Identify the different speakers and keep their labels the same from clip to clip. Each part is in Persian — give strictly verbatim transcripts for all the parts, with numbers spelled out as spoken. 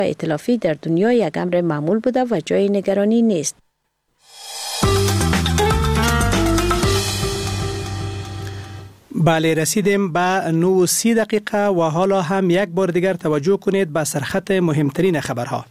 Speaker 1: ائتلافی در دنیا یک امر معمول بوده و جای نگرانی نیست.
Speaker 2: بله، رسیدیم به نه و سی دقیقه و حالا هم یک بار دیگر توجه کنید به سرخط مهمترین خبرها.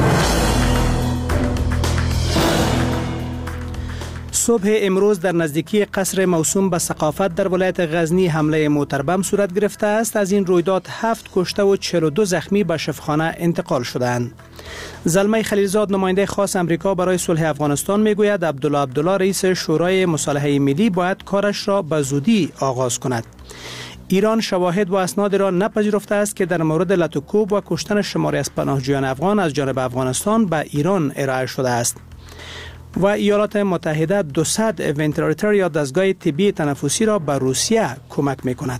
Speaker 2: صبح امروز در نزدیکی قصر موسوم به ثقافت در ولایت غزنی حمله موتربم صورت گرفته است. از این رویداد هفت کشته و چهل و دو زخمی به شفاخانه انتقال شدند. زلمه خلیلزاد نماینده خاص امریکا برای صلح افغانستان میگوید عبدالله عبدالله رئیس شورای مصالحه ملی باید کارش را به زودی آغاز کند. ایران شواهد و اسناد را نپذیرفته است که در مورد لطوکوب و کشتن شماری از پناهجویان افغان از جانب افغانستان به ایران ارائه شده است. و ایالات متحده دویست ونتیلاتور یا دستگاه طبی تنفسی را به روسیه کمک می کند.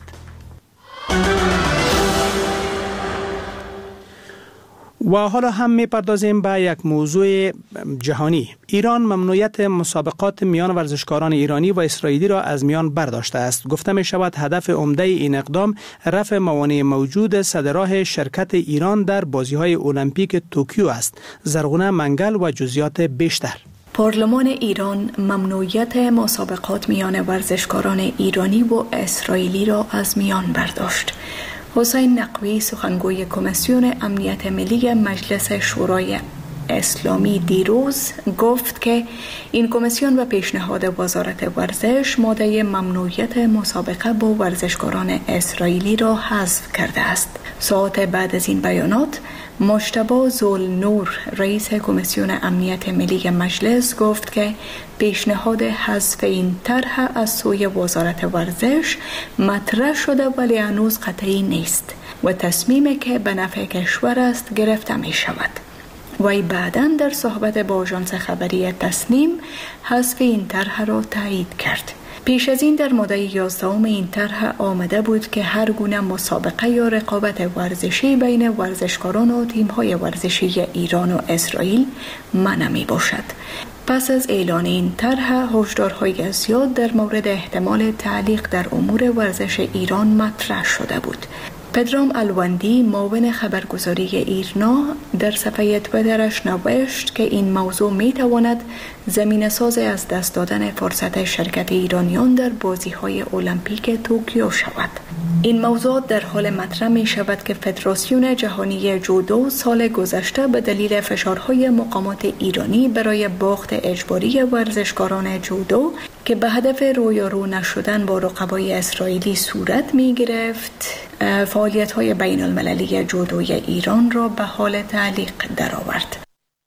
Speaker 2: و حالا هم می پردازیم به یک موضوع جهانی. ایران ممنوعیت مسابقات میان ورزشکاران ایرانی و اسرائیلی را از میان برداشته است. گفته می شود هدف عمده این اقدام رفع موانع موجود سد راه شرکت ایران در بازی‌های المپیک توکیو است. زرغونه منگل و جزئیات بیشتر.
Speaker 3: پارلمان ایران ممنوعیت مسابقات میان ورزشکاران ایرانی و اسرائیلی را از میان برداشت. حسین نقوی سخنگوی کمیسیون امنیت ملی مجلس شورای اسلامی دیروز گفت که این کمیسیون و پیشنهاد وزارت ورزش ماده ممنوعیت مسابقه با ورزشکاران اسرائیلی را حذف کرده است. ساعت بعد از این بیانات مجتبی ذوالنور رئیس کمیسیون امنیت ملی مجلس گفت که پیشنهاد حذف این طرح از سوی وزارت ورزش مطرح شده ولی هنوز قطعی نیست و تصمیمی که به نفع کشور است گرفته می شود. وی بعداً در صحبت با آژانس خبری تسنیم حذف این طرح را تایید کرد. پیش از این در ماده یازدهم این طرح آمده بود که هر گونه مسابقه یا رقابت ورزشی بین ورزشکاران و تیم‌های ورزشی ایران و اسرائیل منع می باشد. پس از اعلان این طرح هشدارهای زیاد در مورد احتمال تعلیق در امور ورزش ایران مطرح شده بود. پدرام الوندی معاون خبرگزاری ایرنا در صفحه تویترش نوشت که این موضوع می تواند زمینه ساز از دست دادن فرصت شرکت ایرانیان در بازی‌های المپیک توکیو شود. این موضوع در حال مطرح می شود که فدراسیون جهانی جودو سال گذشته به دلیل فشارهای مقامات ایرانی برای باخت اجباری ورزشکاران جودو که به هدف رویارو نشدن با رقبای اسرائیلی صورت می گرفت، فعالیت‌های بین المللی جودوی ایران را به حال تعلیق درآورد.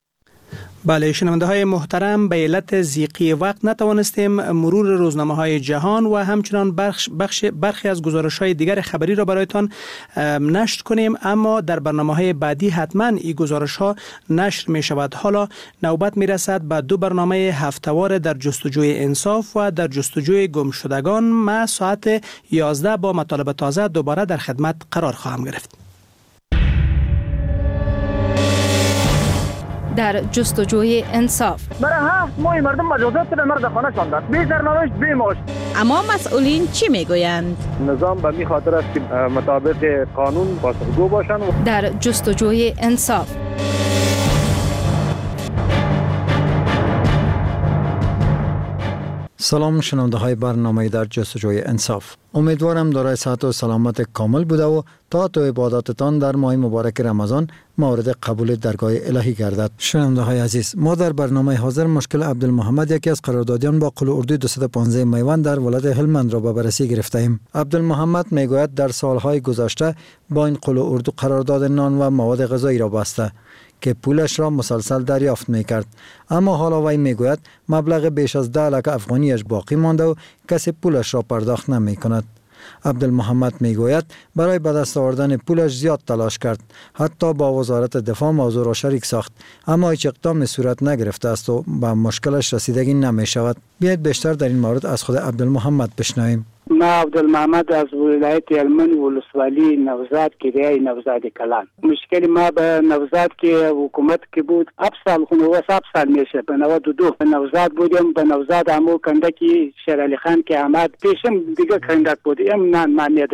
Speaker 2: بله شنونده های محترم، به علت ضیقی وقت نتوانستیم مرور روزنامه های جهان و همچنان بخش بخش برخی از گزارش های دیگر خبری را برایتان نشر کنیم، اما در برنامه های بعدی حتما این گزارش ها نشر می شود. حالا نوبت می رسد به دو برنامه هفته‌وار در جستجوی انصاف و در جستجوی گمشدگان. ما ساعت یازده با مطالب تازه دوباره در خدمت قرار خواهم گرفت.
Speaker 4: در جستجوی انصاف
Speaker 5: برای هفت ماه مردم مجازات به مرد خانه شاندن، بی سرنوشت بی معاش.
Speaker 4: اما مسئولین چی میگویند؟
Speaker 5: نظام به می خاطر است که مطابق قانون پاسخگو باشند.
Speaker 4: در جستجوی انصاف
Speaker 6: سلام شنونده های برنامه در جستجوی انصاف. امیدوارم دارای صحت و سلامت کامل بوده و تا تو عباداتتان در ماه مبارک رمضان مورد قبول درگاه الهی گردد. شنونده های عزیز، ما در برنامه حاضر مشکل عبدالمحمد یکی از قراردادیان با قل اردوی دویست و پانزده میوان در ولایت هلمند را به بررسی گرفته ایم. عبدالمحمد میگوید در سالهای گذشته با این قل اردو قرارداد نان و مواد غذایی را بسته که پولش را مسلسل دریافت می کرد، اما حالا وی می گوید مبلغ بیش از ده لک افغانیش باقی مانده و کسی پولش را پرداخت نمی کند. عبدالمحمد می گوید برای به دست آوردن پولش زیاد تلاش کرد، حتی با وزارت دفاع موضوع را شریک ساخت، اما هیچ اقدام صورت نگرفته است و به مشکلش رسیدگی نمی شود. بیایید بیشتر در این مورد از خود عبدالمحمد بشنویم.
Speaker 7: ما عبدالمحمد از ولایت هلمند ولسوالی نوزاد کریای نوزاد کلان. مشکل ما به نوزاد که حکومت که بود هفت سال خونه و هفت سال میشه. به نود و دو نوزاد بودیم. به نوزاد همو کندکی شیر علی خان که آمد پیشم دیگه کندک بود. ام نان ما میدم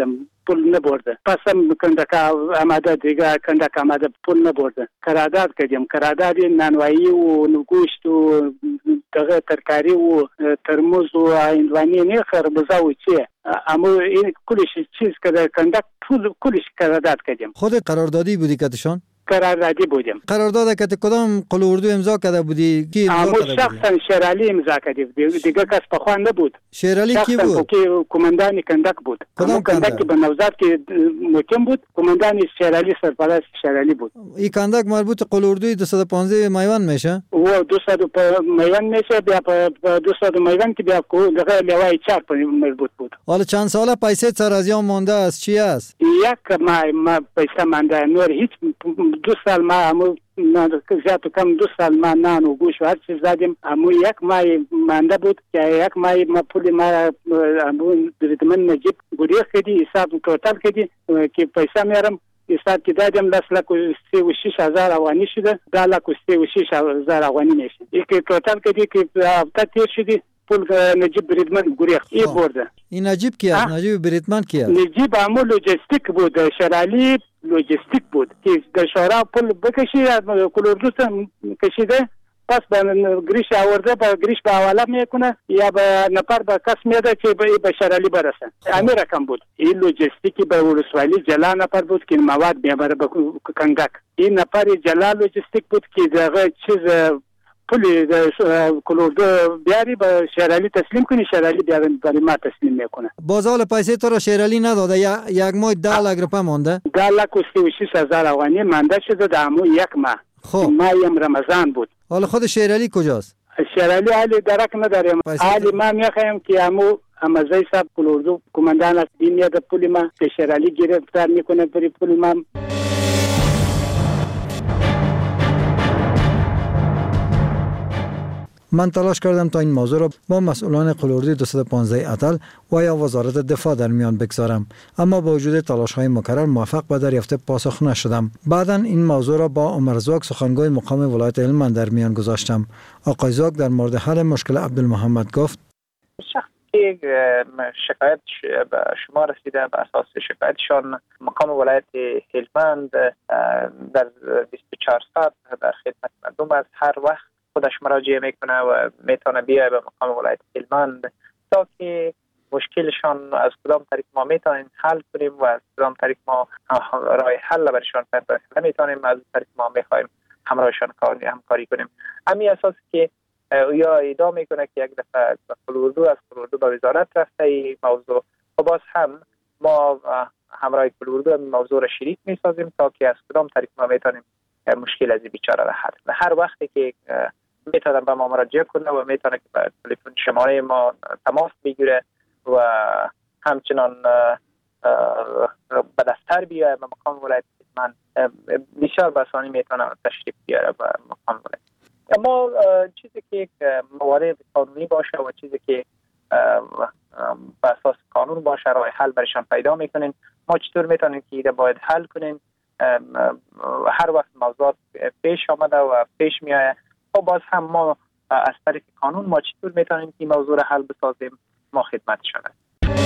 Speaker 7: پول نبرده. پس هم کندک آماده دیگه کندک آماده پول نبرده. قرارداد کردیم. قرارداد نانوایی و گوشت و دغه ترکاری و ترمز و هندوانی نه خربزه و چی. اما این کلش چیز که کندک پول کلش قرارداد کردیم.
Speaker 6: خود قراردادی بودی کتشان؟
Speaker 7: قراردادی بودیم.
Speaker 6: قرارداد که کدام قول اردو امضا کرده بودی؟ کی امضا کرده بودی؟
Speaker 7: شخصا شیرالی امضا کرده بود. دیگه کس په خوان نبود.
Speaker 6: شیرالی کی بود؟
Speaker 7: شخصا کماندان کندک بود.
Speaker 6: کدام
Speaker 7: کندک به نوزاد که مقیم بود. کماندان شیرالی سرپرست شیرالی بود.
Speaker 6: این کندک مربوط قول اردوی دویست و پانزده میوان میشه؟
Speaker 7: و دویست میوان میشه. بیا په دویست میوان که بیا دغه لوای چار مربوط بود.
Speaker 6: حالا چند ساله پیسه سر از یام مانده است؟ چی است؟
Speaker 7: یک ما پیسه مانده نور هیچ دو سال ما همو زیاد کم دو سال ما نان و گوش و هر چیز زدیم. همو یک مای مانده بود که یک مای ما پول ما همو بریدمن نجیب گریخ کردی حساب توتال کردی که پیسه میارم حساب که دادیم لس لک و سی و شیش هزار افغانی شده. ده لک و سی و شیش هزار افغانی میشه. ای که توتال کردی که هفته تیر شدی پول نجیب بریدمن گریخ ای برده.
Speaker 6: این نجیب کی است؟ نجیب بریدمن کی است؟
Speaker 7: نجیب همو لوجستیک بود. شرالی لوجستیک بود که در شورا پول بکشی کلوردوست کشیده پس به گریش آورده با گریش به حواله میکنه یا به نفر به کس میده که به شرالی برسه. همین رقم بود. این لوجستیکی به ولسوالی جلا نفر بود که مواد میبره به کندک. این نفر جلا لوجستیک بود که دغه چیز پولی کلوردو بیاری به شیرالی تسلیم کنی. شیرالی بیاری برای ما تسلیم میکنه.
Speaker 6: بازال پیسه تو را شیرالی نداده یا یک ماه ده لک روپه مانده؟
Speaker 7: ده لک و سی و شیش هزار افغانی مانده شده در همون یک ماه.
Speaker 6: خب
Speaker 7: مایم رمضان بود.
Speaker 6: حالا خود شیرالی کجاست؟
Speaker 7: شیرالی حالی درک نداریم. حالی ما میخوایم که همون امازای صاحب کلوردو کماندان است میاد پول ما به شیرالی گرفتار میکنه بری پول ما.
Speaker 6: من تلاش کردم تا این موضوع را با مسئولان قول اردوی دویست و پانزده اتل و یا وزارت دفاع در میان بگذارم، اما با وجود تلاش‌های مکرر موفق به دریافت پاسخ نشدم. بعداً این موضوع را با عمر زاک سخنگوی مقام ولایت هلمند در میان گذاشتم. آقای زاک در مورد حل مشکل عبدالمحمد گفت:
Speaker 8: شخصی شکایت به شما رسیده، به اساس شکایتشان مقام ولایت هلمند در بیست و چهار ساعت در خدمت مردم است. هر وقت خودش مراجعه میکنه و میتونه بیاید به مقام ولایت هلمند تا که مشکلشان از کدام طریق ما میتونیم حل کنیم و از کدام طریق ما راه حل برشان پیدا نمیتونیم از طریق ما میخوایم همراهشان کاری همکاری کنیم. همین اساس که یا ادعا میکنه که یک دفعه به قول اردو از قول اردو به وزارت رفته این موضوع و باز هم ما همراه قول اردو این موضوع را شریک میسازیم تا که از کدام طریق ما میتونیم مشکل از این بیچاره را حل. و هر وقتی که میتونه به ما مراجعه کنه و میتونه که به تلفن شماره ما تماس بگیره و همچنان به دفتر بیایه به مقام ولایت من بسیار به آسانی میتونه تشریف بیاره به مقام ولایت. اما چیزی که موارد قانونی باشه و چیزی که به اساس قانون باشه راه حل برشان پیدا میکنین. ما چطور میتونیم که ایده باید حل کنین؟ هر وقت موضوعات پیش آمده و پیش میایه و باز هم ما از طریق قانون ما چطور میتونیم که موضوع را حل بسازیم ما خدمتشان هستیم.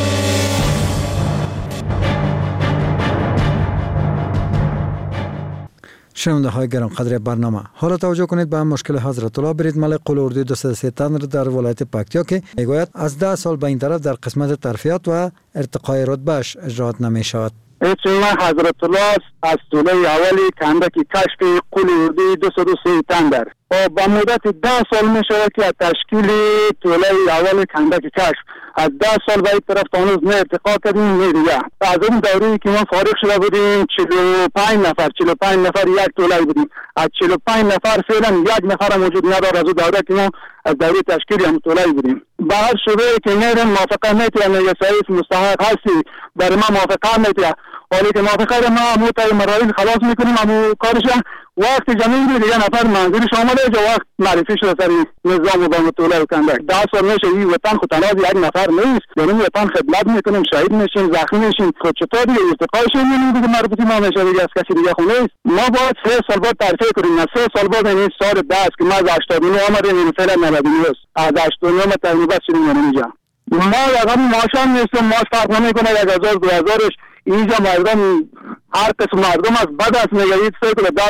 Speaker 6: شنونده های گرانقدر برنامه، حالا توجه کنید به مشکل حضرت الله بریدمل قول اردوی دویست و سه تن در ولایت پکتیا که میگوید از ده سال به این طرف در قسمت ترفیعات و ارتقای رتبهش اجرات نمی شود.
Speaker 5: اسم حضرت الله از طول اولی کندک کشف قول اردوی دویست و سه تن در و با مدت ده سال می شود که تشکیل طول اول کندک کشف از ده سال به این طرف تانوز نه ارتقا کردیم نه دیگه. از اون دوری که ما فارغ شده بودیم چهل و پنج نفر چهل و پنج نفر یک طوله بودیم. از چهل و پنج نفر فعلا یک نفر موجود نداره. از اون دوره که ما از دوره تشکیل هم طوله بودیم. به هر شبه که میرم موافقه میتونم یا سعیف مستحق هستی برای ما موافقه میتونم، ولی که موافقه ما موتای مراحل خلاص میکنیم همون کارش وقت جمعی دیگه نفر منظورش آمده جو وقت معرفی شده سر نظام و با طوله کندک. ده سال میشه این وطن خود تنها یک نفر نیست، یعنی وطن خدمت میکنیم، شهید میشیم، زخمی میشیم، خود چطور دیگه ارتقایش میبینیم دیگه مربوطی ما میشه دیگه از کسی دیگه خونه نیست. ما باید سه سال بعد تعریف کنیم، نه سه سال بعد این سال دست که ما از هشتاد و نه آمدیم این فعلا نود و نه از هشتاد و نه تقریبا شدیم اینجا. ما رقم ماشان نیستم، ماش فرق نمیکنه یک هزار دو هزارش اینجا مردم هر قسم مردم از بد است میگه هیچ فکر